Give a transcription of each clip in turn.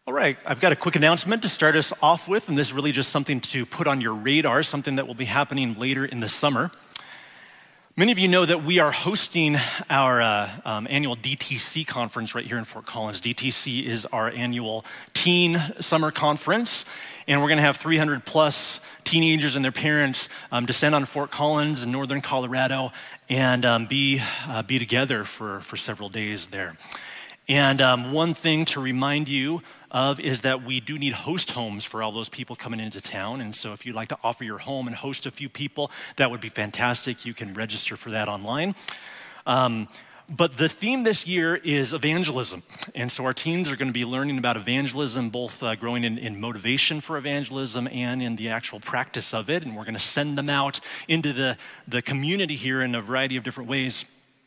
All right, I've got a quick announcement to start us off with, and this is really just something to put on your radar, something that will be happening later in the summer. Many of you know that we are hosting our annual DTC conference right here in Fort Collins. DTC is our annual teen summer conference, and we're going to have 300 plus teenagers and their parents descend on Fort Collins in northern Colorado and be together for several days there. And one thing to remind you of is that we do need host homes for all those people coming into town. And so if you'd like to offer your home and host a few people, that would be fantastic. You can register for that online. But the theme this year is evangelism. And so our teens are going to be learning about evangelism, both growing in motivation for evangelism and in the actual practice of it. And we're going to send them out into the community here in a variety of different ways.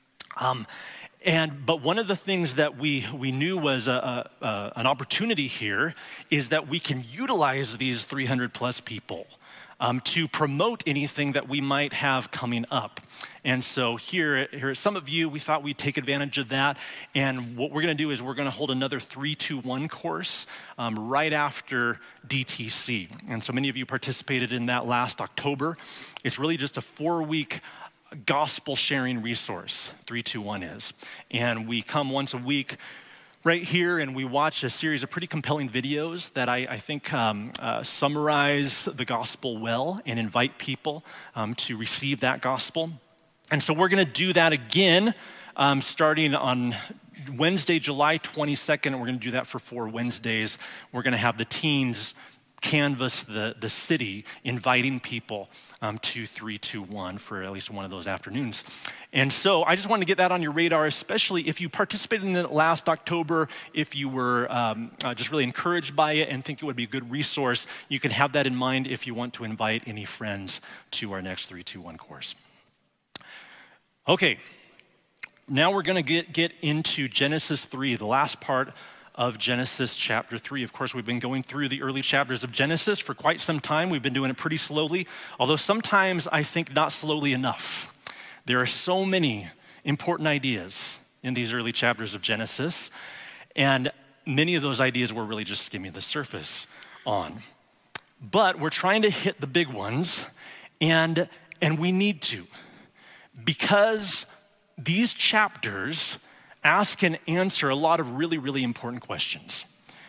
But one of the things that we knew was an opportunity here is that we can utilize these 300 plus people to promote anything that we might have coming up. And so here are some of you, we thought we'd take advantage of that. And what we're going to do is we're going to hold another 3-2-1 course right after DTC. And so many of you participated in that last October. It's really just a 4-week gospel sharing resource, 3-2-1 is. And we come once a week right here and we watch a series of pretty compelling videos that I think summarize the gospel well and invite people to receive that gospel. And so we're going to do that again starting on Wednesday, July 22nd. And we're going to do that for 4 Wednesdays. We're going to have the teens canvass the city, inviting people to 3-2-1 for at least one of those afternoons. And so I just wanted to get that on your radar, especially if you participated in it last October, if you were just really encouraged by it and think it would be a good resource, you can have that in mind if you want to invite any friends to our next 3-2-1 course. Okay, now we're going to get into Genesis 3, the last part of Genesis chapter 3. Of course, we've been going through the early chapters of Genesis for quite some time. We've been doing it pretty slowly, although sometimes I think not slowly enough. There are so many important ideas in these early chapters of Genesis, and many of those ideas we're really just skimming the surface on. But we're trying to hit the big ones, and we need to, because these chapters ask and answer a lot of really, really important questions.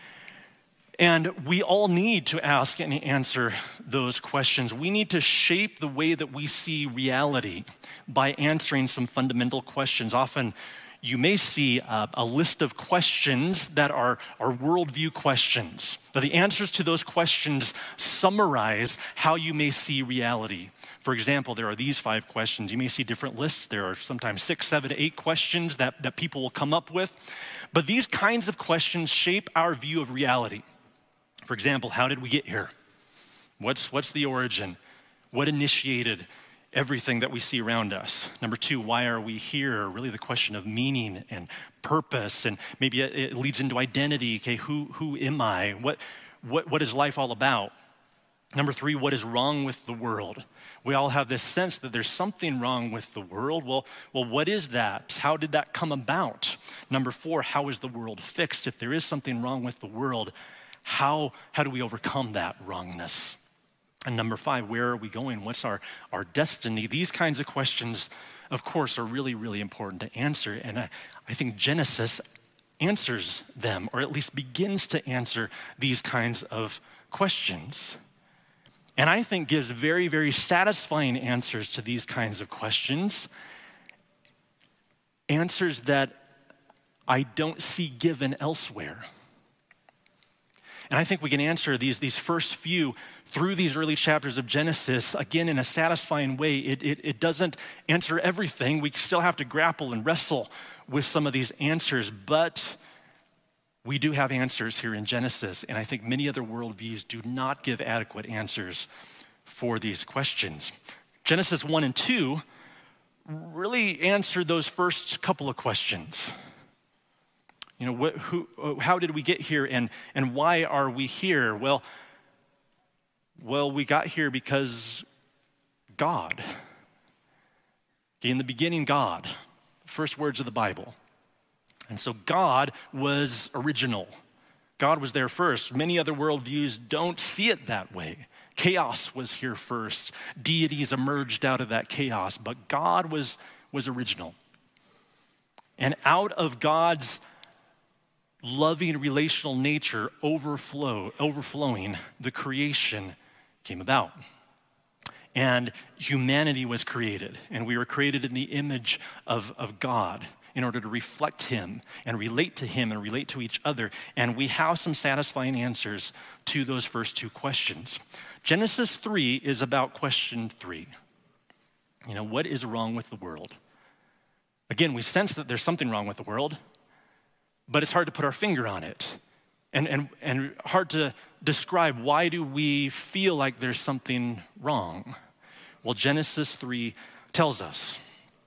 And we all need to ask and answer those questions. We need to shape the way that we see reality by answering some fundamental questions. Often you may see a list of questions that are worldview questions. But the answers to those questions summarize how you may see reality. For example, there are these 5 questions. You may see different lists. There are sometimes 6, 7, 8 questions that people will come up with. But these kinds of questions shape our view of reality. For example, how did we get here? What's the origin? What initiated everything that we see around us? Number 2, why are we here? Really the question of meaning and purpose, and maybe it leads into identity. Okay, who am I? What is life all about? Number 3, what is wrong with the world? We all have this sense that there's something wrong with the world. Well, what is that? How did that come about? Number 4, how is the world fixed? If there is something wrong with the world, how do we overcome that wrongness? And number 5, where are we going? What's our destiny? These kinds of questions, of course, are really, really important to answer. And I think Genesis answers them, or at least begins to answer these kinds of questions. And I think gives very, very satisfying answers to these kinds of questions. Answers that I don't see given elsewhere. And I think we can answer these first few through these early chapters of Genesis, again, in a satisfying way. It doesn't answer everything. We still have to grapple and wrestle with some of these answers, but we do have answers here in Genesis, and I think many other worldviews do not give adequate answers for these questions. Genesis 1 and 2 really answered those first couple of questions. You know, how did we get here, and why are we here? Well, we got here because God. In the beginning, God, first words of the Bible. And so God was original. God was there first. Many other worldviews don't see it that way. Chaos was here first. Deities emerged out of that chaos, but God was original. And out of God's loving relational nature overflowing, the creation came about. And humanity was created, and we were created in the image of God in order to reflect him and relate to him and relate to each other. And we have some satisfying answers to those first two questions. Genesis 3 is about question 3. What is wrong with the world? Again, we sense that there's something wrong with the world, but it's hard to put our finger on it and hard to describe why do we feel like there's something wrong. Well, Genesis 3 tells us.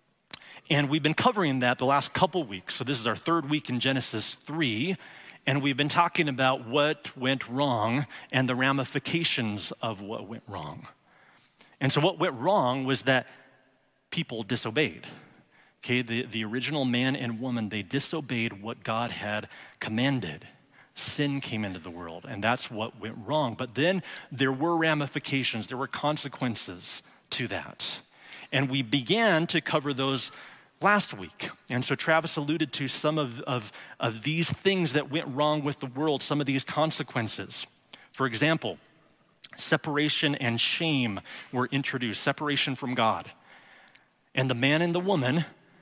And we've been covering that the last couple weeks. So this is our third week in Genesis 3, and we've been talking about what went wrong and the ramifications of what went wrong. And so what went wrong was that people disobeyed. Okay, the original man and woman, they disobeyed what God had commanded. Sin came into the world, and that's what went wrong. But then there were ramifications, there were consequences to that. And we began to cover those last week. And so Travis alluded to some of these things that went wrong with the world, some of these consequences. For example, separation and shame were introduced, separation from God. And the man and the woman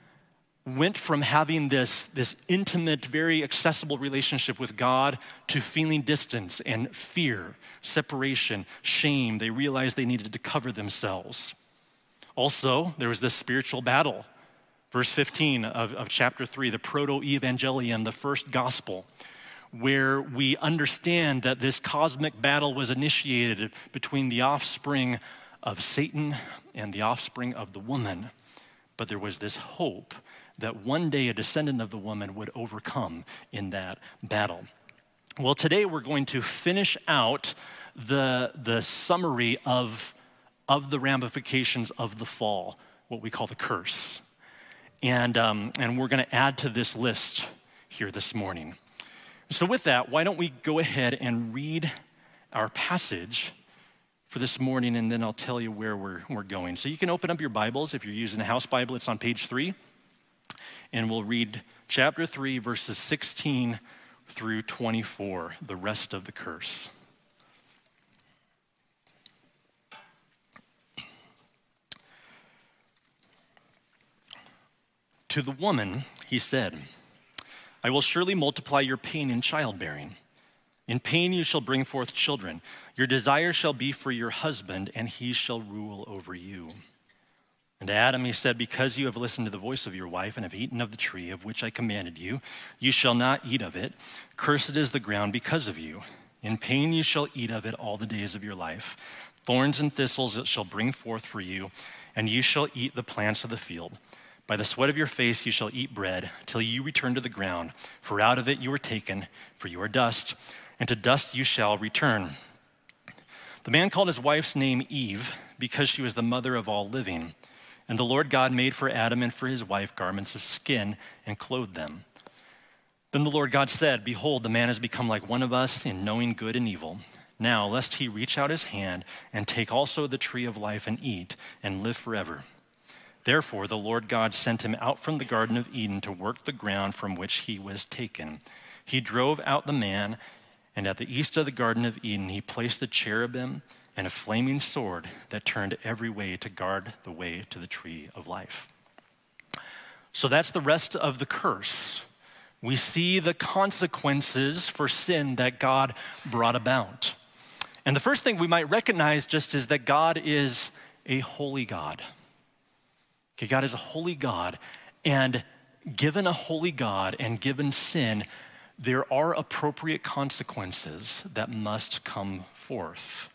went from having this intimate, very accessible relationship with God to feeling distance and fear, separation, shame. They realized they needed to cover themselves. Also, there was this spiritual battle. Verse 15 of chapter 3, the proto-evangelium, the first gospel, where we understand that this cosmic battle was initiated between the offspring of Satan and the offspring of the woman. But there was this hope that one day a descendant of the woman would overcome in that battle. Well, today we're going to finish out the summary of the ramifications of the fall, what we call the curse. And we're going to add to this list here this morning. So with that, why don't we go ahead and read our passage for this morning, and then I'll tell you where we're going. So you can open up your Bibles. If you're using a house Bible, it's on page 3. And we'll read chapter 3, verses 16 through 24, the rest of the curse. To the woman, he said, I will surely multiply your pain in childbearing. In pain you shall bring forth children. Your desire shall be for your husband, and he shall rule over you. And to Adam he said, because you have listened to the voice of your wife and have eaten of the tree of which I commanded you, you shall not eat of it. Cursed is the ground because of you. In pain you shall eat of it all the days of your life. Thorns and thistles it shall bring forth for you, and you shall eat the plants of the field. By the sweat of your face you shall eat bread, till you return to the ground. For out of it you were taken, for you are dust, and to dust you shall return. The man called his wife's name Eve, because she was the mother of all living. And the Lord God made for Adam and for his wife garments of skin and clothed them. Then the Lord God said, behold, the man has become like one of us in knowing good and evil. Now, lest he reach out his hand and take also the tree of life and eat and live forever. Therefore, the Lord God sent him out from the Garden of Eden to work the ground from which he was taken. He drove out the man, and at the east of the Garden of Eden, he placed the cherubim and a flaming sword that turned every way to guard the way to the tree of life. So that's the rest of the curse. We see the consequences for sin that God brought about. And the first thing we might recognize just is that God is a holy God. Okay, God is a holy God, and given a holy God and given sin, there are appropriate consequences that must come forth.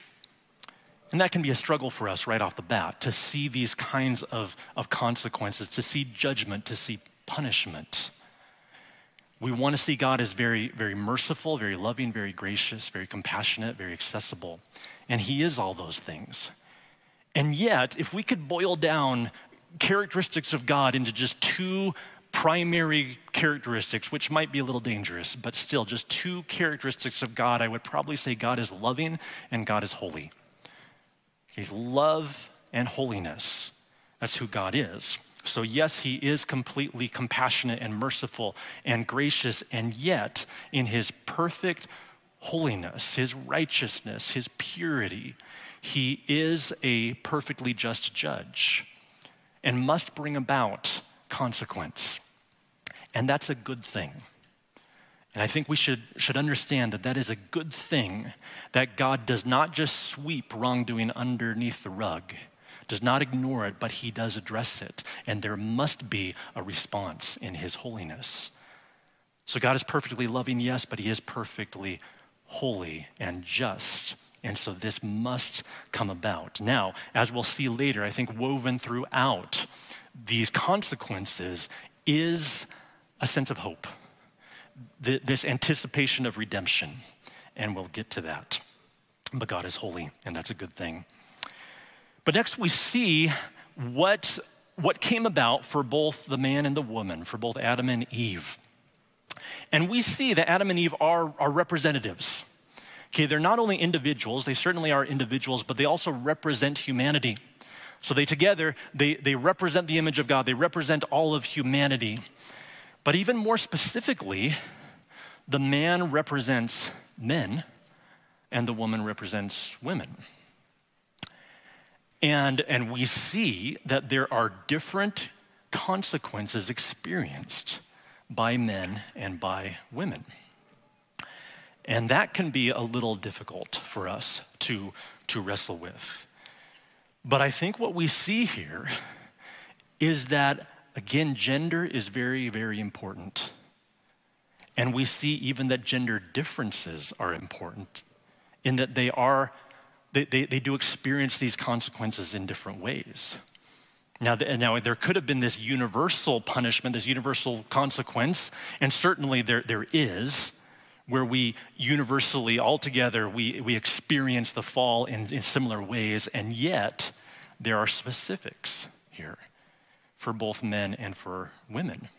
And that can be a struggle for us right off the bat, to see these kinds of consequences, to see judgment, to see punishment. We want to see God as very, very merciful, very loving, very gracious, very compassionate, very accessible. And he is all those things. And yet, if we could boil down characteristics of God into just two primary characteristics, which might be a little dangerous, but still just two characteristics of God, I would probably say God is loving and God is holy. He's love and holiness. That's who God is. So yes, he is completely compassionate and merciful and gracious, and yet in his perfect holiness, his righteousness, his purity, he is a perfectly just judge and must bring about consequence. And that's a good thing. And I think we should understand that that is a good thing, that God does not just sweep wrongdoing underneath the rug, does not ignore it, but he does address it. And there must be a response in his holiness. So God is perfectly loving, yes, but he is perfectly holy and just. And so this must come about. Now, as we'll see later, I think woven throughout these consequences is a sense of hope, this anticipation of redemption, and we'll get to that. But God is holy, and that's a good thing. But next we see what came about for both the man and the woman, for both Adam and Eve. And we see that Adam and Eve are representatives. Okay, they're not only individuals, they certainly are individuals, but they also represent humanity. So they together, they represent the image of God, they represent all of humanity. But even more specifically, the man represents men and the woman represents women. And we see that there are different consequences experienced by men and by women. And that can be a little difficult for us to wrestle with. But I think what we see here is that, again, gender is very, very important. And we see even that gender differences are important in that they do experience these consequences in different ways. Now, there could have been this universal punishment, this universal consequence, and certainly there is, where we universally, all together, we experience the fall in similar ways, and yet there are specifics here for both men and for women.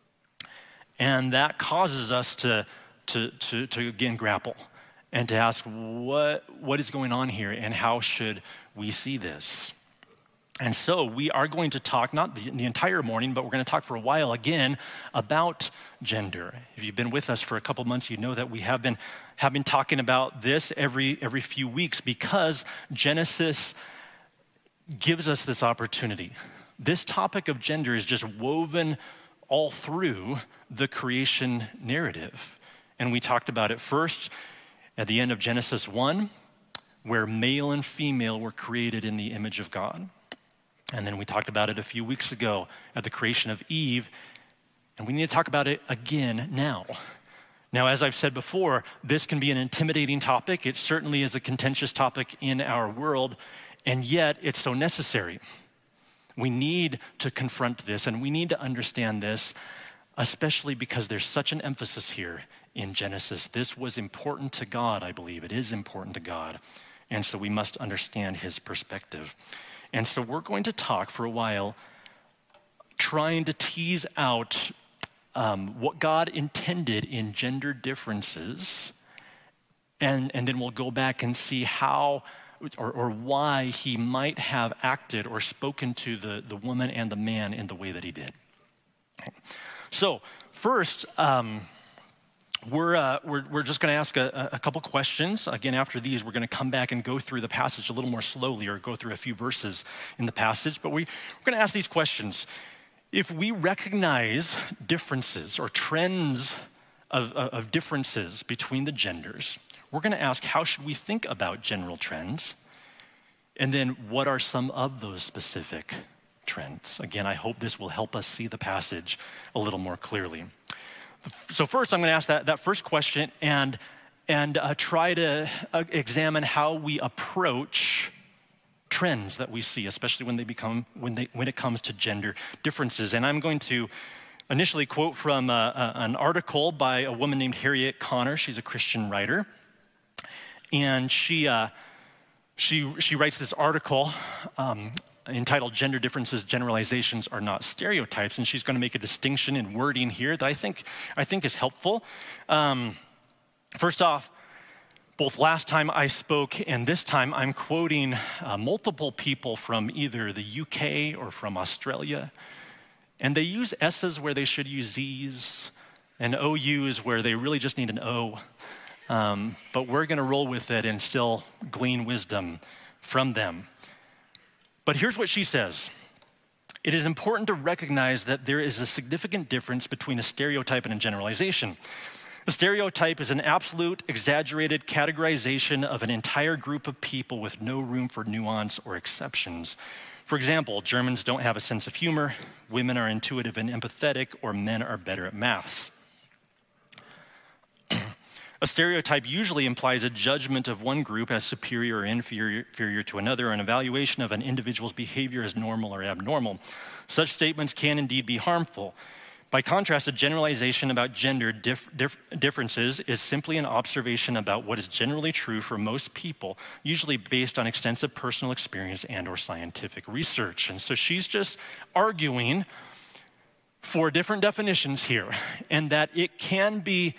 And that causes us to again grapple and to ask what is going on here and how should we see this? And so we are going to talk, not the entire morning, but we're going to talk for a while again about gender. If you've been with us for a couple months, you know that we have been talking about this every few weeks because Genesis gives us this opportunity. This topic of gender is just woven all through the creation narrative. And we talked about it first at the end of Genesis 1, where male and female were created in the image of God. And then we talked about it a few weeks ago at the creation of Eve, and we need to talk about it again now. Now, as I've said before, this can be an intimidating topic. It certainly is a contentious topic in our world, and yet it's so necessary. We need to confront this, and we need to understand this, especially because there's such an emphasis here in Genesis. This was important to God, I believe. It is important to God, and so we must understand his perspective. And so we're going to talk for a while trying to tease out what God intended in gender differences, and then we'll go back and see how or why he might have acted or spoken to the woman and the man in the way that he did. So first, we're just going to ask a couple questions. Again, after these, we're going to come back and go through the passage a little more slowly or go through a few verses in the passage. But we're going to ask these questions. If we recognize differences or trends of differences between the genders, we're going to ask, how should we think about general trends? And then what are some of those specific trends? Again, I hope this will help us see the passage a little more clearly. So first, I'm going to ask that first question and try to examine how we approach trends that we see, especially when it comes to gender differences. And I'm going to initially quote from an article by a woman named Harriet Connor. She's a Christian writer, and she writes this article entitled Gender Differences, Generalizations Are Not Stereotypes, and she's going to make a distinction in wording here that I think is helpful. First off, both last time I spoke and this time I'm quoting multiple people from either the UK or from Australia, and they use S's where they should use Z's, and OU's where they really just need an O. But we're going to roll with it and still glean wisdom from them. But here's what she says. It is important to recognize that there is a significant difference between a stereotype and a generalization. A stereotype is an absolute, exaggerated categorization of an entire group of people with no room for nuance or exceptions. For example, Germans don't have a sense of humor, women are intuitive and empathetic, or men are better at maths. A stereotype usually implies a judgment of one group as superior or inferior to another, or an evaluation of an individual's behavior as normal or abnormal. Such statements can indeed be harmful. By contrast, a generalization about gender differences is simply an observation about what is generally true for most people, usually based on extensive personal experience and or scientific research. And so she's just arguing for different definitions here, and that it can be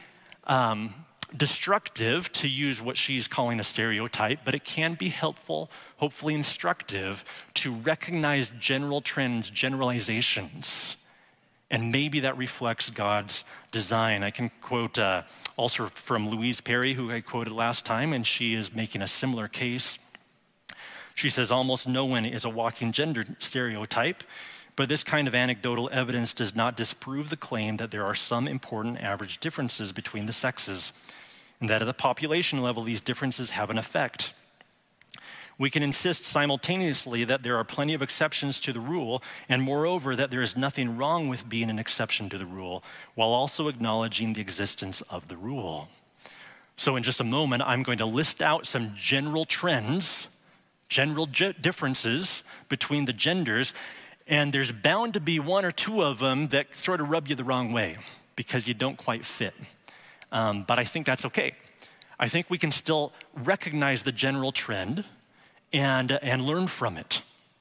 destructive to use what she's calling a stereotype, but it can be helpful, hopefully instructive, to recognize general trends, generalizations, and maybe that reflects God's design. I can quote also from Louise Perry, who I quoted last time, and she is making a similar case. She says, almost no one is a walking gender stereotype, but this kind of anecdotal evidence does not disprove the claim that there are some important average differences between the sexes, and that at the population level, these differences have an effect. We can insist simultaneously that there are plenty of exceptions to the rule, and moreover, that there is nothing wrong with being an exception to the rule, while also acknowledging the existence of the rule. So in just a moment, I'm going to list out some general trends, general differences between the genders, and there's bound to be one or two of them that sort of rub you the wrong way because you don't quite fit. But I think that's okay. I think we can still recognize the general trend and learn from it.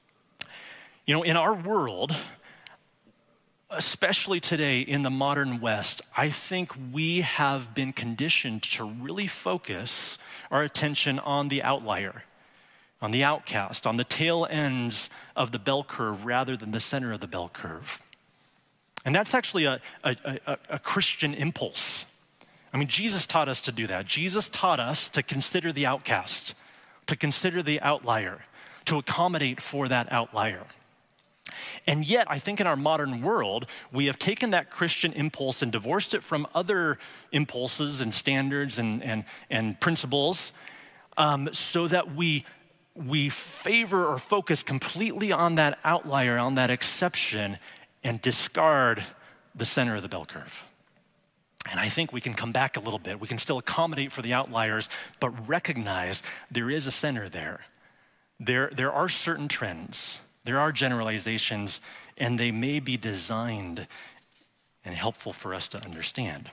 You know, in our world, especially today in the modern West, I think we have been conditioned to really focus our attention on the outlier, on the outcast, on the tail ends of the bell curve rather than the center of the bell curve. And that's actually a Christian impulse. I mean, Jesus taught us to do that. Jesus taught us to consider the outcast, to consider the outlier, to accommodate for that outlier. And yet, I think in our modern world, we have taken that Christian impulse and divorced it from other impulses and standards and principles so that we favor or focus completely on that outlier, on that exception, and discard the center of the bell curve. And I think we can come back a little bit. We can still accommodate for the outliers, but recognize there is a center there. There are certain trends, there are generalizations, and they may be designed and helpful for us to understand.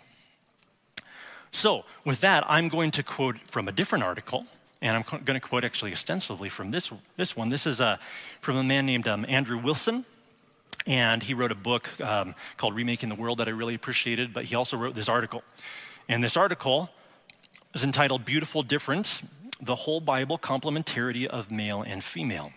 So with that, I'm going to quote from a different article, and I'm going to quote actually extensively from this one. This is from a man named Andrew Wilson. And he wrote a book called Remaking the World that I really appreciated, but he also wrote this article. And this article is entitled Beautiful Difference, the Whole Bible Complementarity of Male and Female.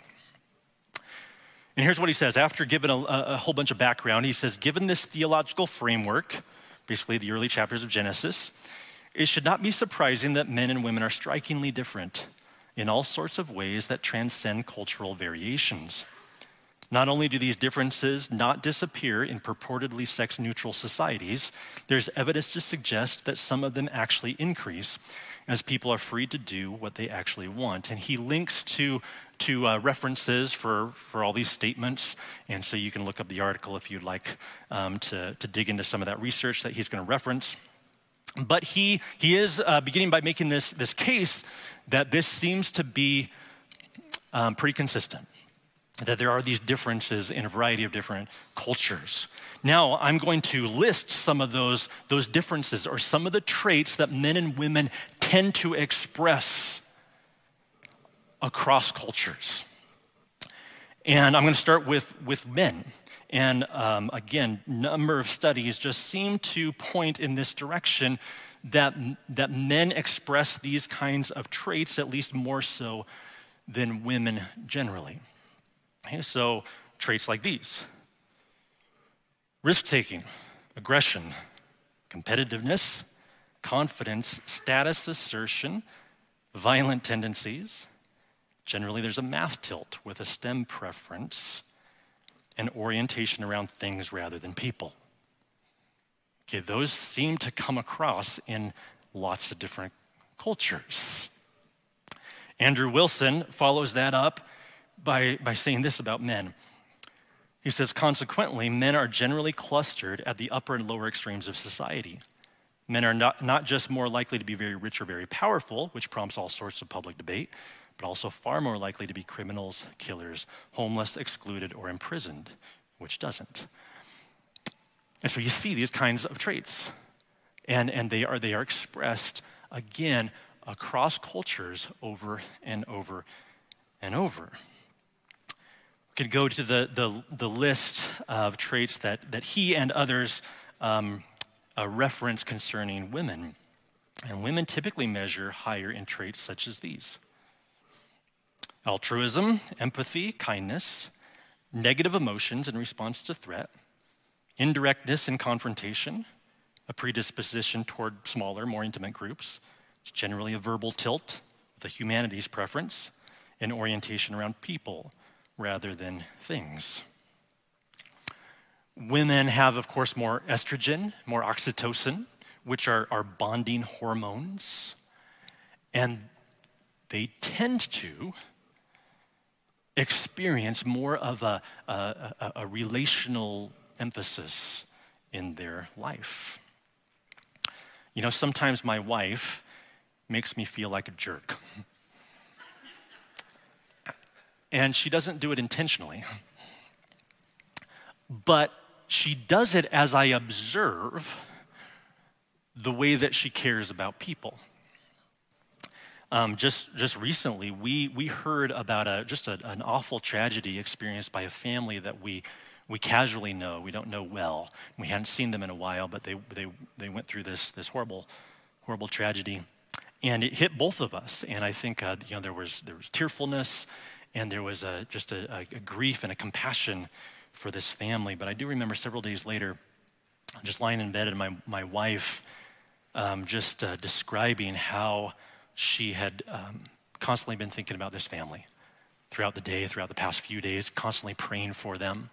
And here's what he says. After giving a whole bunch of background, he says, given this theological framework, basically the early chapters of Genesis, it should not be surprising that men and women are strikingly different in all sorts of ways that transcend cultural variations. Not only do these differences not disappear in purportedly sex-neutral societies, there's evidence to suggest that some of them actually increase as people are free to do what they actually want. And he links to references for all these statements, and so you can look up the article if you'd like to dig into some of that research that he's going to reference. But he is beginning by making this case that this seems to be pretty consistent, that there are these differences in a variety of different cultures. Now, I'm going to list some of those differences or some of the traits that men and women tend to express across cultures. And I'm going to start with men. And again, number of studies just seem to point in this direction that men express these kinds of traits at least more so than women generally. Okay, so traits like these: risk-taking, aggression, competitiveness, confidence, status assertion, violent tendencies. Generally, there's a math tilt with a STEM preference and orientation around things rather than people. Okay, those seem to come across in lots of different cultures. Andrew Wilson follows that up by saying this about men. He says, consequently, men are generally clustered at the upper and lower extremes of society. Men are not just more likely to be very rich or very powerful, which prompts all sorts of public debate, but also far more likely to be criminals, killers, homeless, excluded, or imprisoned, which doesn't. And so you see these kinds of traits, and they are expressed, again, across cultures over and over and over. We could go to the list of traits that he and others reference concerning women. And women typically measure higher in traits such as these: altruism, empathy, kindness, negative emotions in response to threat, indirectness in confrontation, a predisposition toward smaller, more intimate groups. It's generally a verbal tilt with a humanities preference, and orientation around people rather than things. Women have, of course, more estrogen, more oxytocin, which are bonding hormones, and they tend to experience more of a relational emphasis in their life. You know, sometimes my wife makes me feel like a jerk. And she doesn't do it intentionally. But she does it as I observe the way that she cares about people. Just recently, we heard about an awful tragedy experienced by a family that we casually know. We don't know well. We hadn't seen them in a while, but they went through this horrible tragedy, and it hit both of us. And I think there was tearfulness, and there was just a grief and a compassion for this family. But I do remember several days later, just lying in bed, and my wife just describing how she had constantly been thinking about this family throughout the day, throughout the past few days, constantly praying for them.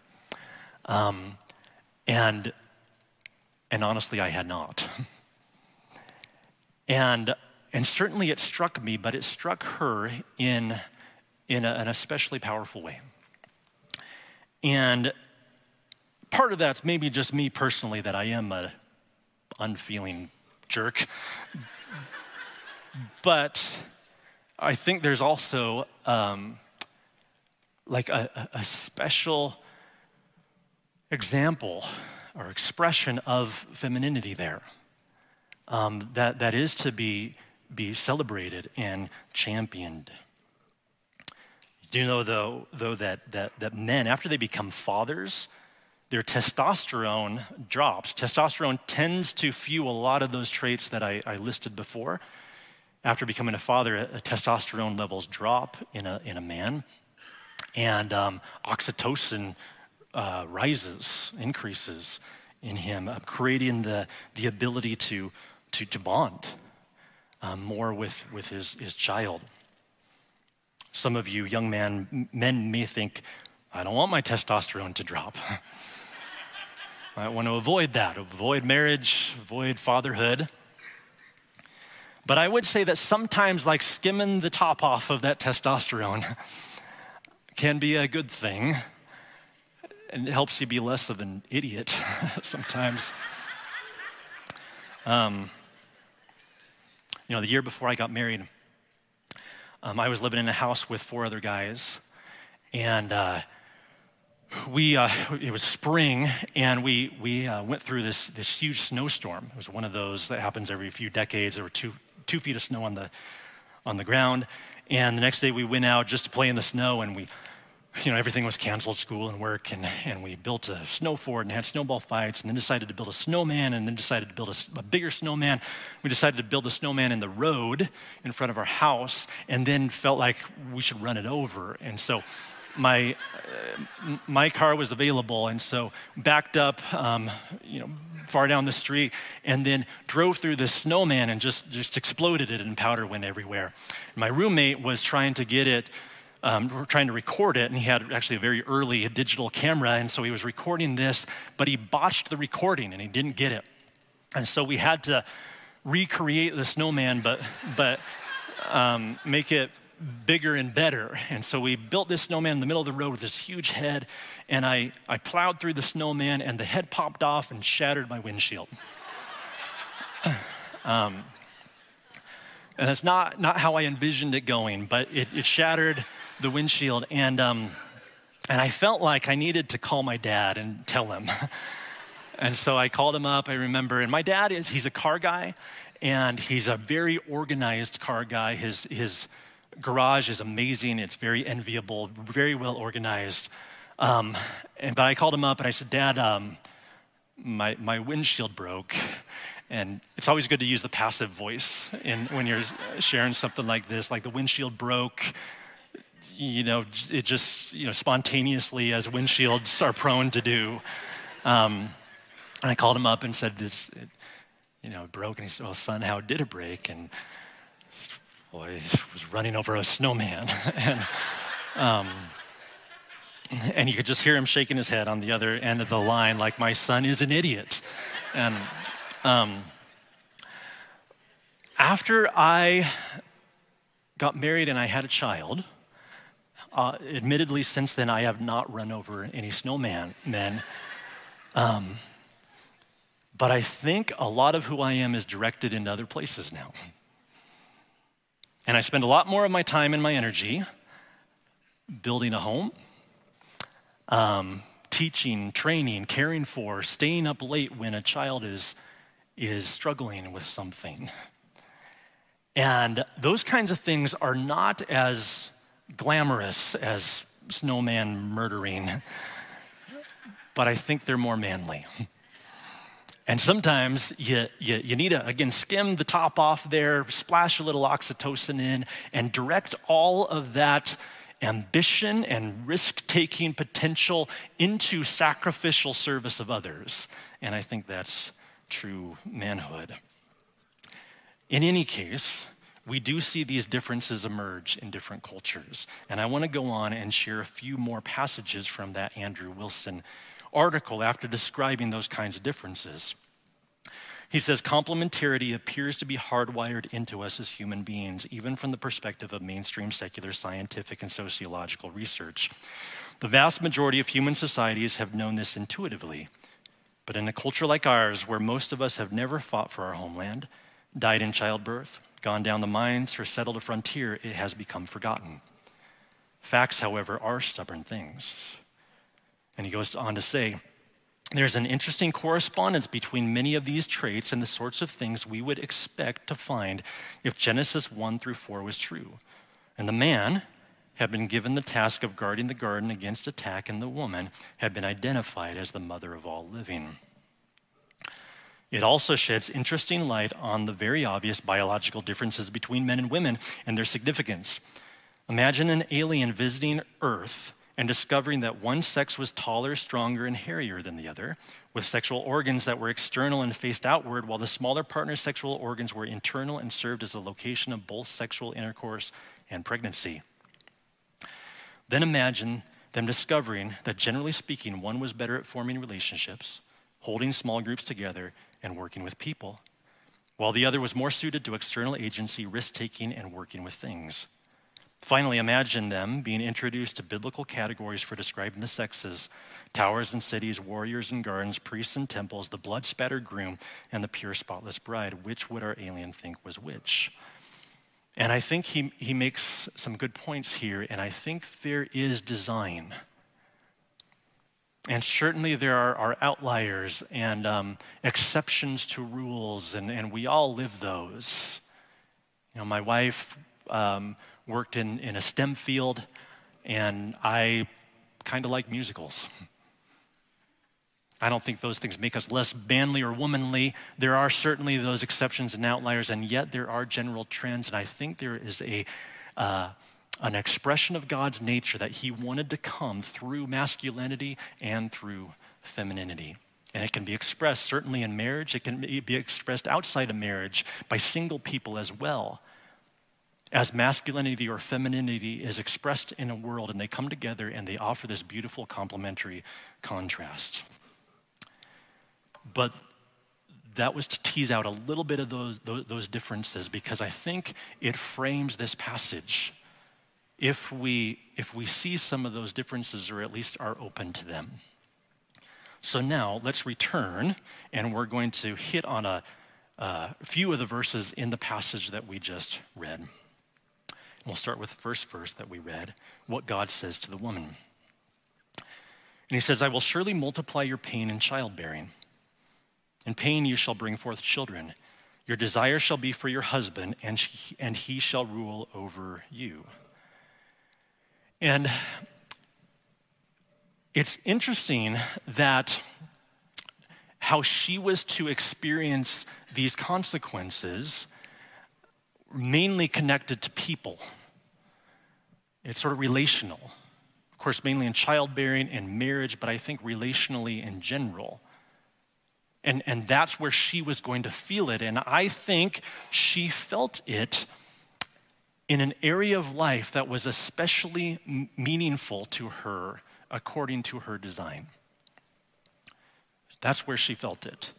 And honestly, I had not. And certainly it struck me, but it struck her in an especially powerful way. And part of that's maybe just me personally, that I am an unfeeling jerk. But I think there's also like a special example or expression of femininity there that is to be celebrated and championed. Do you know, though that men, after they become fathers, their testosterone drops. Testosterone tends to fuel a lot of those traits that I listed before. After becoming a father, testosterone levels drop in a man, and oxytocin increases in him, creating the ability to bond more with his child. Some of you young men may think, I don't want my testosterone to drop. I want to avoid that, avoid marriage, avoid fatherhood. But I would say that sometimes, like, skimming the top off of that testosterone can be a good thing, and it helps you be less of an idiot sometimes. The year before I got married, I was living in a house with 4 other guys, and it was spring, and we went through this huge snowstorm. It was one of those that happens every few decades. There were 2 feet of snow on the ground, and the next day we went out just to play in the snow, and everything was canceled, school and work, and we built a snow fort and had snowball fights, and then decided to build a snowman, and then decided to build a bigger snowman. We decided to build a snowman in the road in front of our house, and then felt like we should run it over. And so my car was available, and so backed up, far down the street, and then drove through this snowman and just exploded it, and powder went everywhere. My roommate was trying to get it. Trying to record it, and he had actually a very early digital camera, and so he was recording this, but he botched the recording and he didn't get it. And so we had to recreate the snowman, but make it bigger and better. And so we built this snowman in the middle of the road with this huge head, and I plowed through the snowman, and the head popped off and shattered my windshield. And that's not how I envisioned it going, but it shattered the windshield, and I felt like I needed to call my dad and tell him. And so I called him up, I remember, and my dad he's a car guy, and he's a very organized car guy. His garage is amazing, it's very enviable, very well organized. But I called him up and I said, Dad, my windshield broke. And it's always good to use the passive voice when you're sharing something like this, like the windshield broke. It just, spontaneously, as windshields are prone to do. And I called him up and said, it broke. And he said, well, son, how did it break? And I was running over a snowman. And you could just hear him shaking his head on the other end of the line, like, my son is an idiot. And after I got married and I had a child, admittedly, since then, I have not run over any snowmen. But I think a lot of who I am is directed into other places now. And I spend a lot more of my time and my energy building a home, teaching, training, caring for, staying up late when a child is struggling with something. And those kinds of things are not as glamorous as snowman murdering, but I think they're more manly. And sometimes you need to, again, skim the top off there, splash a little oxytocin in, and direct all of that ambition and risk-taking potential into sacrificial service of others. And I think that's true manhood. In any case, we do see these differences emerge in different cultures. And I want to go on and share a few more passages from that Andrew Wilson article after describing those kinds of differences. He says, complementarity appears to be hardwired into us as human beings, even from the perspective of mainstream secular scientific and sociological research. The vast majority of human societies have known this intuitively. But in a culture like ours, where most of us have never fought for our homeland, died in childbirth, gone down the mines, or settled a frontier, it has become forgotten. Facts, however, are stubborn things. And he goes on to say, there's an interesting correspondence between many of these traits and the sorts of things we would expect to find if Genesis 1-4 was true. And the man had been given the task of guarding the garden against attack, and the woman had been identified as the mother of all living. It also sheds interesting light on the very obvious biological differences between men and women and their significance. Imagine an alien visiting Earth and discovering that one sex was taller, stronger, and hairier than the other, with sexual organs that were external and faced outward, while the smaller partner's sexual organs were internal and served as a location of both sexual intercourse and pregnancy. Then imagine them discovering that, generally speaking, one was better at forming relationships, holding small groups together, and working with people, while the other was more suited to external agency, risk-taking, and working with things. Finally, imagine them being introduced to biblical categories for describing the sexes: towers and cities, warriors and gardens, priests and temples, the blood-spattered groom, and the pure, spotless bride. Which would our alien think was which? And I think he makes some good points here, and I think there is design. And certainly there are outliers and exceptions to rules, and we all live those. My wife worked in a STEM field, and I kind of like musicals. I don't think those things make us less manly or womanly. There are certainly those exceptions and outliers, and yet there are general trends, and I think there is an expression of God's nature that he wanted to come through masculinity and through femininity. And it can be expressed certainly in marriage. It can be expressed outside of marriage by single people as well. As masculinity or femininity is expressed in a world and they come together and they offer this beautiful complementary contrast. But that was to tease out a little bit of those differences, because I think it frames this passage if we see some of those differences, or at least are open to them. So now let's return, and we're going to hit on a few of the verses in the passage that we just read. And we'll start with the first verse that we read, what God says to the woman. And he says, I will surely multiply your pain in childbearing. In pain you shall bring forth children. Your desire shall be for your husband, and he shall rule over you. And it's interesting that how she was to experience these consequences mainly connected to people. It's sort of relational. Of course, mainly in childbearing and marriage, but I think relationally in general. And that's where she was going to feel it. And I think she felt it in an area of life that was especially meaningful to her according to her design. That's where she felt it.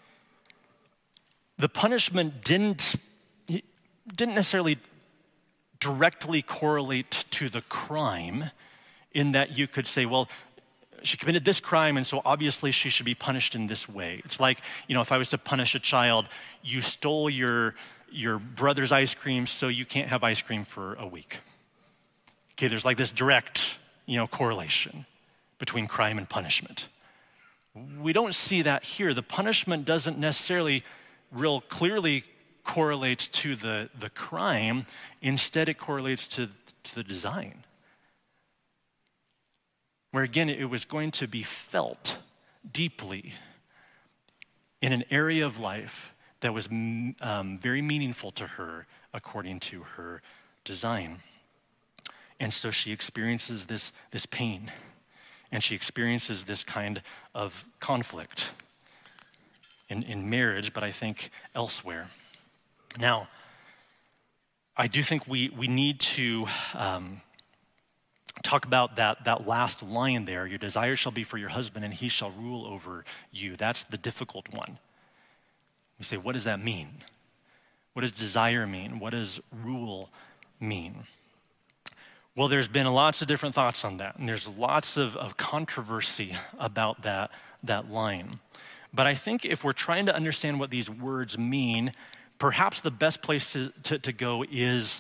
The punishment didn't necessarily directly correlate to the crime, in that you could say, well, she committed this crime, and so obviously she should be punished in this way. It's like, if I was to punish a child, you stole your brother's ice cream, so you can't have ice cream for a week. Okay, there's like this direct, correlation between crime and punishment. We don't see that here. The punishment doesn't necessarily real clearly correlate to the crime. Instead, it correlates to the design. Where again, it was going to be felt deeply in an area of life that was very meaningful to her according to her design. And so she experiences this pain, and she experiences this kind of conflict in marriage, but I think elsewhere. Now, I do think we need to talk about that last line there. Your desire shall be for your husband, and he shall rule over you. That's the difficult one. You say, what does that mean? What does desire mean? What does rule mean? Well, there's been lots of different thoughts on that, and there's lots of controversy about that line. But I think if we're trying to understand what these words mean, perhaps the best place to go is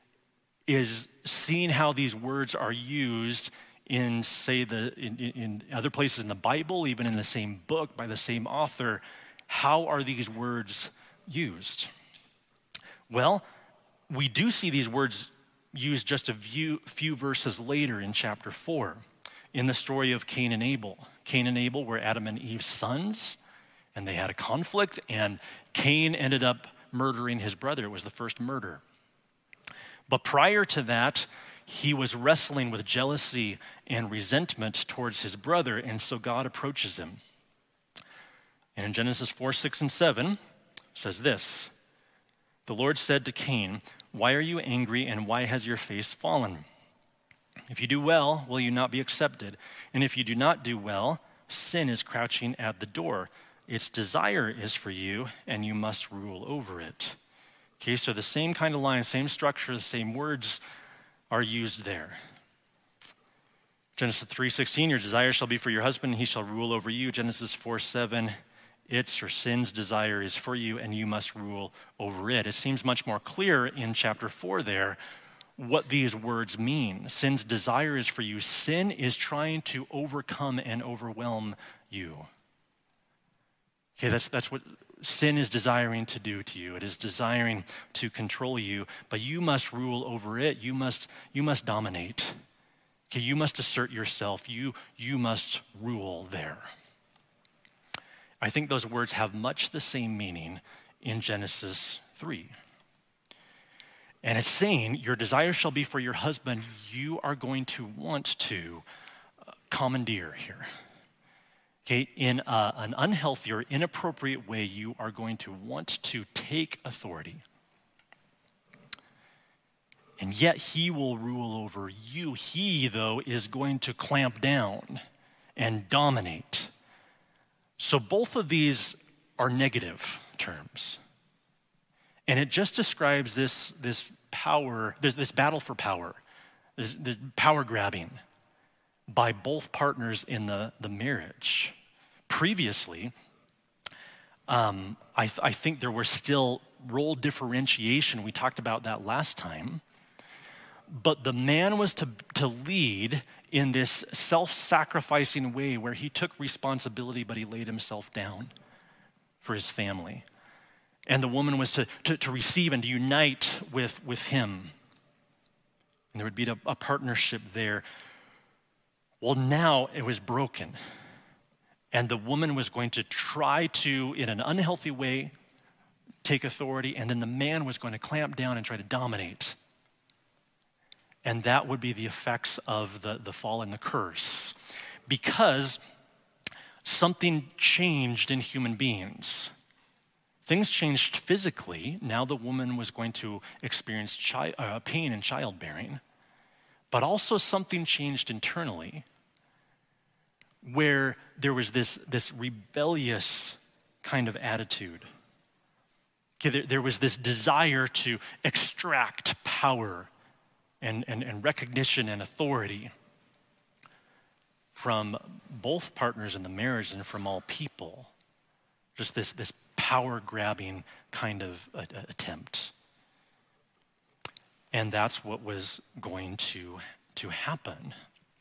seeing how these words are used in, say, in other places in the Bible, even in the same book by the same author. How are these words used? Well, we do see these words used just a few verses later in chapter 4 in the story of Cain and Abel. Cain and Abel were Adam and Eve's sons, and they had a conflict, and Cain ended up murdering his brother. It was the first murder. But prior to that, he was wrestling with jealousy and resentment towards his brother, and so God approaches him. And in Genesis 4, 6, and 7, says this, the Lord said to Cain, why are you angry, and why has your face fallen? If you do well, will you not be accepted? And if you do not do well, sin is crouching at the door. Its desire is for you, and you must rule over it. Okay, so the same kind of line, same structure, the same words are used there. Genesis 3:16, your desire shall be for your husband, and he shall rule over you. Genesis 4:7, its or sin's desire is for you, and you must rule over it. It seems much more clear in chapter 4 there what these words mean. Sin's desire is for you. Sin is trying to overcome and overwhelm you. Okay, that's what sin is desiring to do to you. It is desiring to control you, but you must rule over it. You must dominate. Okay, you must assert yourself. You must rule there. I think those words have much the same meaning in Genesis 3. And it's saying, your desire shall be for your husband. You are going to want to commandeer here. Okay, in an unhealthy or inappropriate way, you are going to want to take authority. And yet he will rule over you. He, though, is going to clamp down and dominate. So both of these are negative terms. And it just describes this power, this battle for power, this power grabbing by both partners in the marriage. Previously, I think there was still role differentiation. We talked about that last time. But the man was to lead in this self-sacrificing way where he took responsibility, but he laid himself down for his family. And the woman was to receive and to unite with him. And there would be a partnership there. Well, now it was broken. And the woman was going to try to, in an unhealthy way, take authority, and then the man was going to clamp down and try to dominate. And that would be the effects of the fall and the curse. Because something changed in human beings. Things changed physically. Now the woman was going to experience pain in childbearing. But also something changed internally, where there was this rebellious kind of attitude. Okay, there was this desire to extract power and recognition and authority from both partners in the marriage and from all people. Just this power-grabbing kind of attempt. And that's what was going to happen.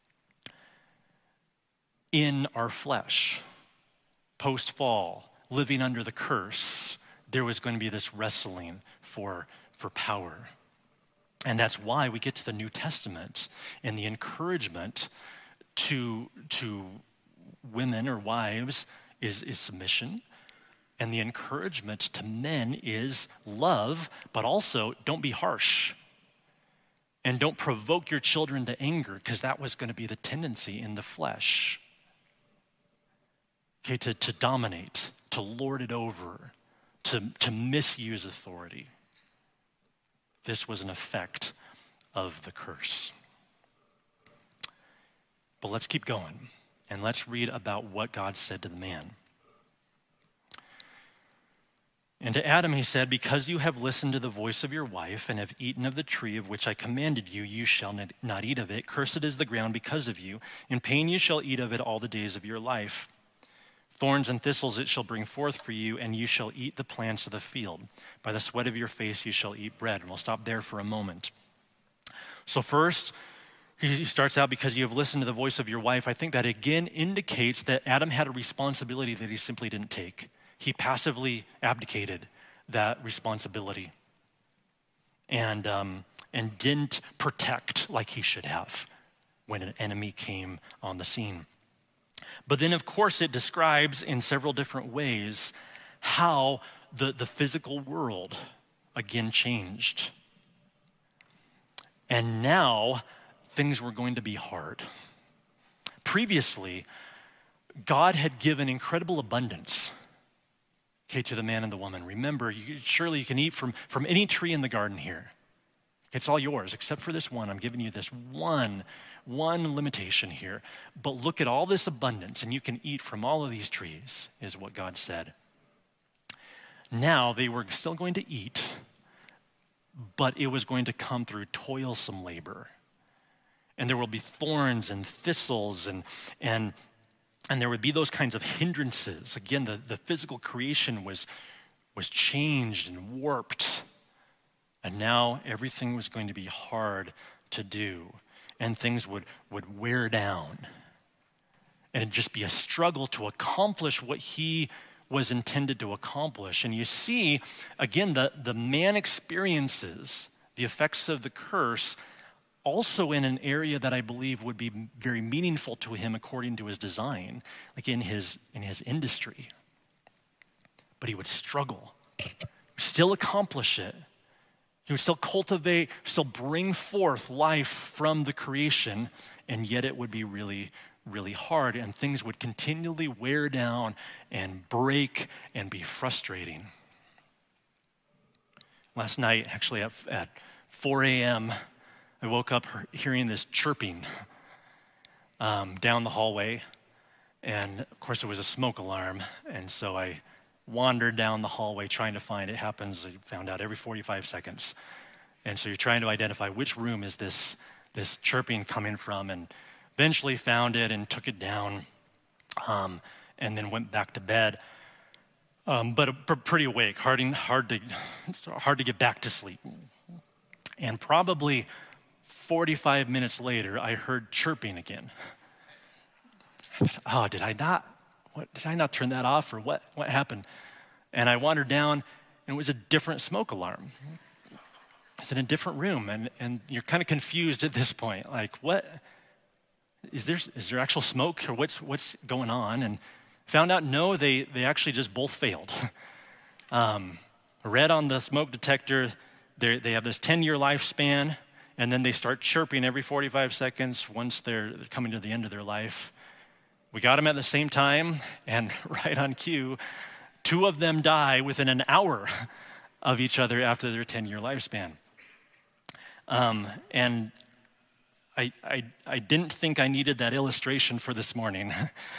In our flesh, post-fall, living under the curse, there was going to be this wrestling for power. And that's why we get to the New Testament and the encouragement to women or wives is submission. And the encouragement to men is love, but also don't be harsh. And don't provoke your children to anger, because that was going to be the tendency in the flesh. Okay, to dominate, to lord it over, to misuse authority. This was an effect of the curse. But let's keep going, and let's read about what God said to the man. And to Adam he said, because you have listened to the voice of your wife and have eaten of the tree of which I commanded you, you shall not eat of it. Cursed is the ground because of you. In pain you shall eat of it all the days of your life. Thorns and thistles it shall bring forth for you, and you shall eat the plants of the field. By the sweat of your face you shall eat bread. And we'll stop there for a moment. So first, he starts out, because you have listened to the voice of your wife. I think that again indicates that Adam had a responsibility that he simply didn't take. He passively abdicated that responsibility and didn't protect like he should have when an enemy came on the scene. But then, of course, it describes in several different ways how the physical world again changed. And now things were going to be hard. Previously, God had given incredible abundance, okay, to the man and the woman. Remember, surely you can eat from any tree in the garden here. It's all yours, except for this one. I'm giving you this one limitation here. But look at all this abundance, and you can eat from all of these trees, is what God said. Now they were still going to eat, but it was going to come through toilsome labor. And there will be thorns and thistles, and there would be those kinds of hindrances. Again, the physical creation was changed and warped. And now everything was going to be hard to do. And things would wear down. And it'd just be a struggle to accomplish what he was intended to accomplish. And you see, again, the man experiences the effects of the curse also in an area that I believe would be very meaningful to him according to his design, like in his industry. But he would struggle, still accomplish it. He would still cultivate, still bring forth life from the creation, and yet it would be really, really hard, and things would continually wear down and break and be frustrating. Last night, actually at 4 a.m., I woke up hearing this chirping down the hallway, and of course it was a smoke alarm, and so I wandered down the hallway trying to find it. Happens, I found out every 45 seconds. And so you're trying to identify which room is this chirping coming from, and eventually found it and took it down, and then went back to bed. But pretty awake, hard to get back to sleep. And probably 45 minutes later, I heard chirping again. I thought, oh, did I not turn that off, or what happened? And I wandered down, and it was a different smoke alarm. It's in a different room, and you're kind of confused at this point. Like, what, is there actual smoke, or what's going on? And found out, no, they actually just both failed. Read on the smoke detector, they have this 10-year lifespan, and then they start chirping every 45 seconds once they're coming to the end of their life. We got them at the same time, and right on cue, 2 of them die within an hour of each other after their 10-year lifespan. And I didn't think I needed that illustration for this morning,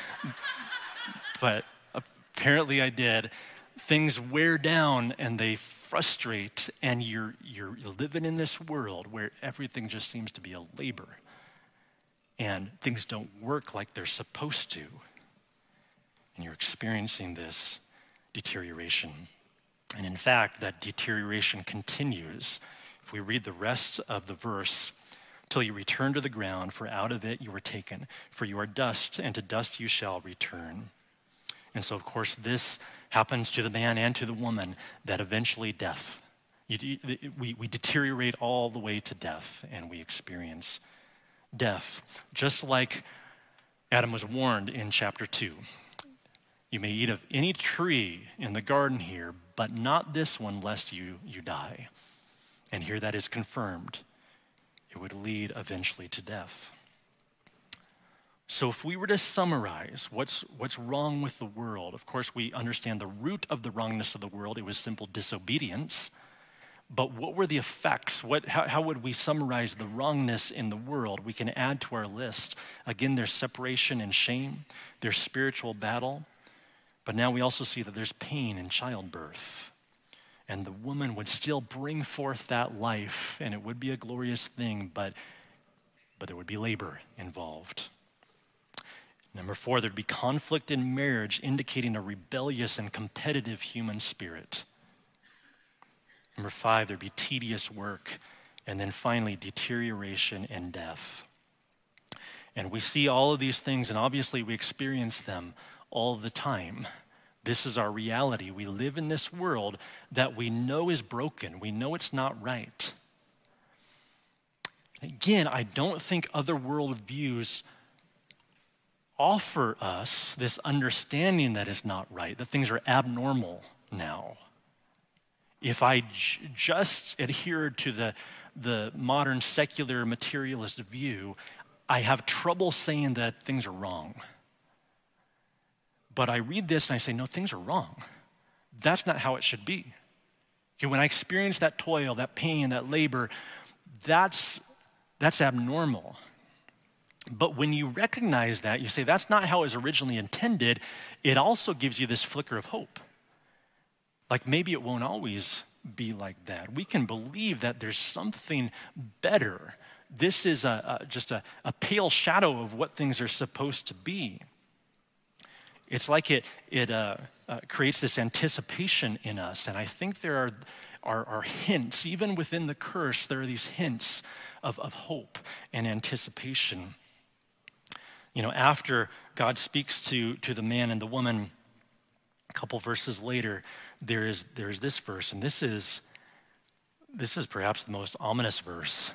but apparently I did. Things wear down and they frustrate, and you're living in this world where everything just seems to be a labor. And things don't work like they're supposed to. And you're experiencing this deterioration. And in fact, that deterioration continues. If we read the rest of the verse, till you return to the ground, for out of it you were taken. For you are dust, and to dust you shall return. And so, of course, this happens to the man and to the woman, that eventually death. We deteriorate all the way to death, and we experience death, just like Adam was warned in chapter 2. You may eat of any tree in the garden here, but not this one, lest you die. And here that is confirmed. It would lead eventually to death. So if we were to summarize what's wrong with the world, of course we understand the root of the wrongness of the world. It was simple disobedience. But what were the effects? How would we summarize the wrongness in the world? We can add to our list. Again, there's separation and shame. There's spiritual battle. But now we also see that there's pain in childbirth. And the woman would still bring forth that life, and it would be a glorious thing, but there would be labor involved. Number 4, there'd be conflict in marriage, indicating a rebellious and competitive human spirit. Number 5, there'd be tedious work, and then finally deterioration and death. And we see all of these things, and obviously we experience them all the time. This is our reality. We live in this world that we know is broken. We know it's not right. Again, I don't think other worldviews offer us this understanding that is not right, that things are abnormal now. If I just adhered to the modern secular materialist view, I have trouble saying that things are wrong. But I read this and I say, no, things are wrong. That's not how it should be. Okay, when I experience that toil, that pain, that labor, that's abnormal. But when you recognize that, you say, that's not how it was originally intended, it also gives you this flicker of hope. Like maybe it won't always be like that. We can believe that there's something better. This is just a pale shadow of what things are supposed to be. It's like it creates this anticipation in us. And I think there are hints, even within the curse, there are these hints of hope and anticipation. You know, after God speaks to the man and the woman, a couple verses later, there is this verse, and this is perhaps the most ominous verse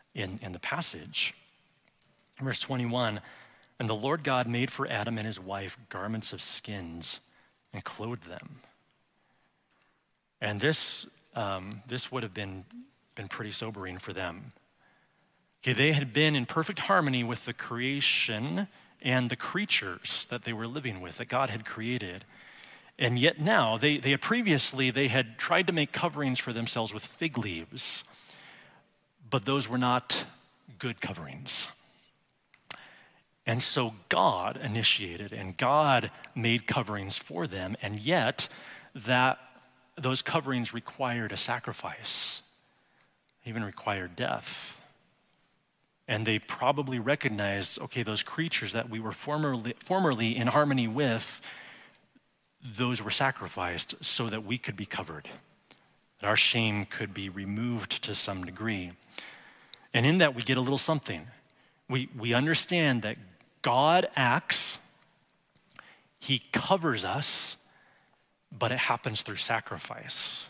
in the passage. Verse 21, and the Lord God made for Adam and his wife garments of skins and clothed them. And this would have been pretty sobering for them. Okay, they had been in perfect harmony with the creation and the creatures that they were living with, that God had created. And yet now, they had tried to make coverings for themselves with fig leaves, but those were not good coverings. And so God initiated and God made coverings for them, and yet those coverings required a sacrifice, even required death. And they probably recognized, okay, those creatures that we were formerly in harmony with, those were sacrificed so that we could be covered, that our shame could be removed to some degree. And in that we get a little something. We understand that God acts, he covers us, but it happens through sacrifice.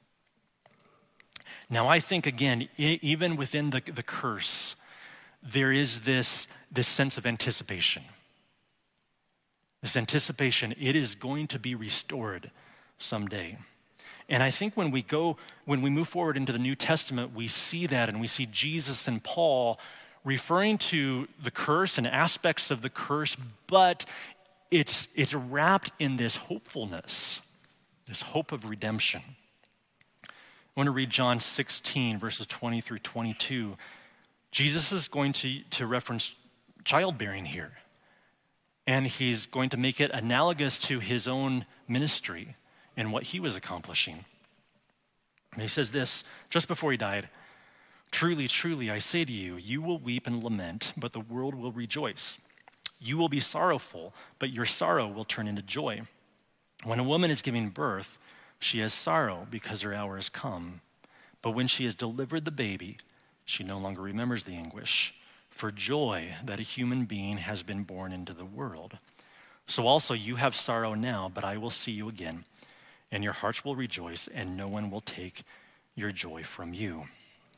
Now I think, again, even within the curse, there is this sense of anticipation. This anticipation, it is going to be restored someday. And I think when we move forward into the New Testament, we see that, and we see Jesus and Paul referring to the curse and aspects of the curse, but it's wrapped in this hopefulness, this hope of redemption. I want to read John 16, verses 20 through 22. Jesus is going to reference childbearing here, and he's going to make it analogous to his own ministry and what he was accomplishing. And he says this just before he died, "Truly, truly, I say to you, you will weep and lament, but the world will rejoice. You will be sorrowful, but your sorrow will turn into joy. When a woman is giving birth, she has sorrow because her hour has come. But when she has delivered the baby, she no longer remembers the anguish for joy that a human being has been born into the world. So also you have sorrow now, but I will see you again, and your hearts will rejoice, and no one will take your joy from you."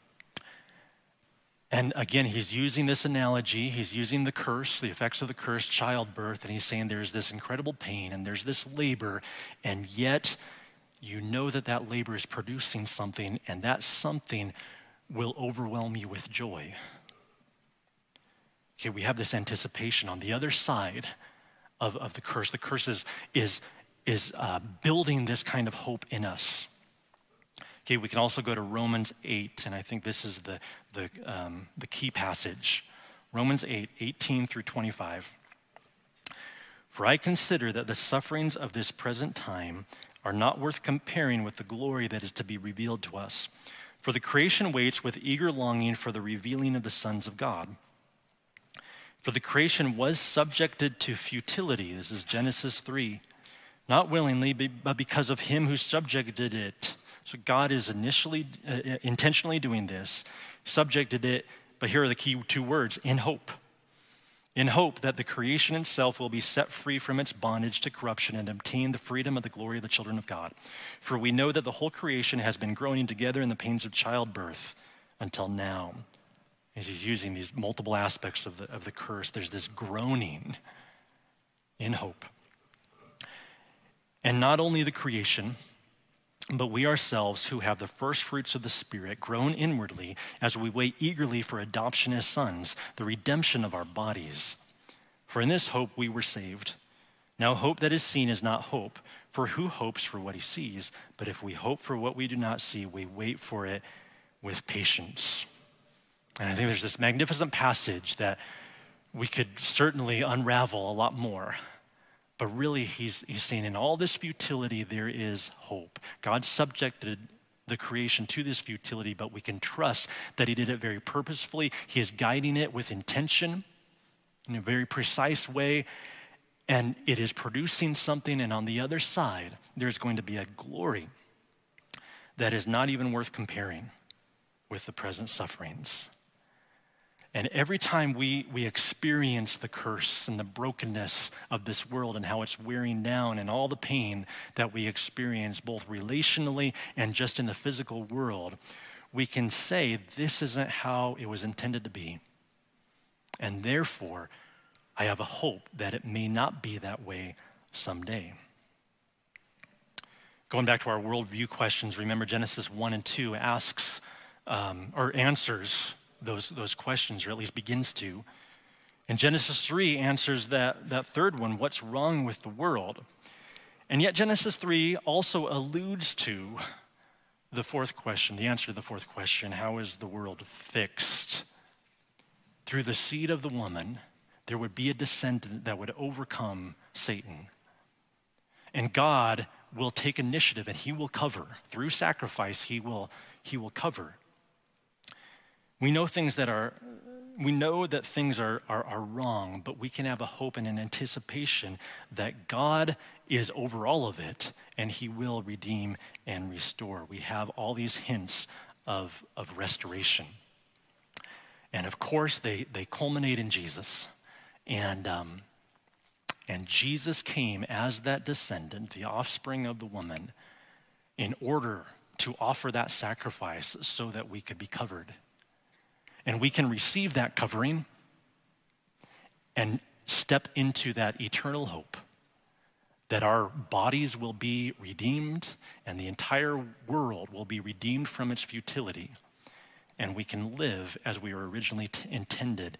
And again, he's using this analogy. He's using the curse, the effects of the curse, childbirth, and he's saying there's this incredible pain and there's this labor, and yet you know that labor is producing something, and that something will overwhelm you with joy. Okay, we have this anticipation on the other side of the curse. The curse is building this kind of hope in us. Okay, we can also go to Romans 8, and I think this is the key passage. Romans 8, 18 through 25. "For I consider that the sufferings of this present time are not worth comparing with the glory that is to be revealed to us. For the creation waits with eager longing for the revealing of the sons of God. For the creation was subjected to futility," this is Genesis 3, "not willingly, but because of him who subjected it." So God is intentionally doing this, subjected it, but here are the key two words, in hope. In hope that the creation itself will be set free from its bondage to corruption and obtain the freedom of the glory of the children of God. For we know that the whole creation has been groaning together in the pains of childbirth until now. As he's using these multiple aspects of the curse, there's this groaning in hope. "And not only the creation, but we ourselves who have the first fruits of the Spirit groan inwardly as we wait eagerly for adoption as sons, the redemption of our bodies. For in this hope we were saved. Now hope that is seen is not hope, for who hopes for what he sees? But if we hope for what we do not see, we wait for it with patience." And I think there's this magnificent passage that we could certainly unravel a lot more. But really, he's saying in all this futility, there is hope. God subjected the creation to this futility, but we can trust that he did it very purposefully. He is guiding it with intention in a very precise way, and it is producing something, and on the other side, there's going to be a glory that is not even worth comparing with the present sufferings. And every time we experience the curse and the brokenness of this world and how it's wearing down and all the pain that we experience both relationally and just in the physical world, we can say this isn't how it was intended to be. And therefore, I have a hope that it may not be that way someday. Going back to our worldview questions, remember Genesis 1 and 2 asks or answers those questions, or at least begins to. And Genesis 3 answers that third one, what's wrong with the world? And yet Genesis 3 also alludes to the fourth question, the answer to the fourth question, how is the world fixed? Through the seed of the woman, there would be a descendant that would overcome Satan. And God will take initiative and he will cover. Through sacrifice, he will cover. We know that things are wrong, but we can have a hope and an anticipation that God is over all of it and he will redeem and restore. We have all these hints of restoration. And of course, they culminate in Jesus. And Jesus came as that descendant, the offspring of the woman, in order to offer that sacrifice so that we could be covered. And we can receive that covering and step into that eternal hope that our bodies will be redeemed and the entire world will be redeemed from its futility. And we can live as we were originally intended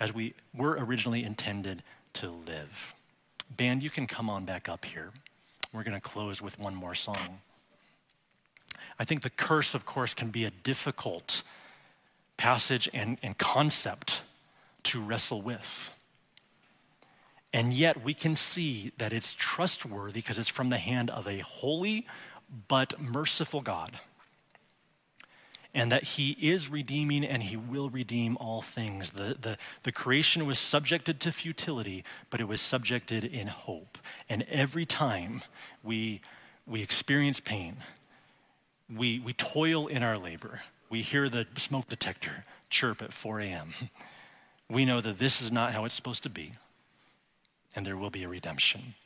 to live. Band, you can come on back up here. We're going to close with one more song. I think the curse, of course, can be a difficult passage and concept to wrestle with. And yet we can see that it's trustworthy because it's from the hand of a holy but merciful God. And that he is redeeming and he will redeem all things. The creation was subjected to futility, but it was subjected in hope. And every time we experience pain, we toil in our labor, we hear the smoke detector chirp at 4 a.m., we know that this is not how it's supposed to be, and there will be a redemption.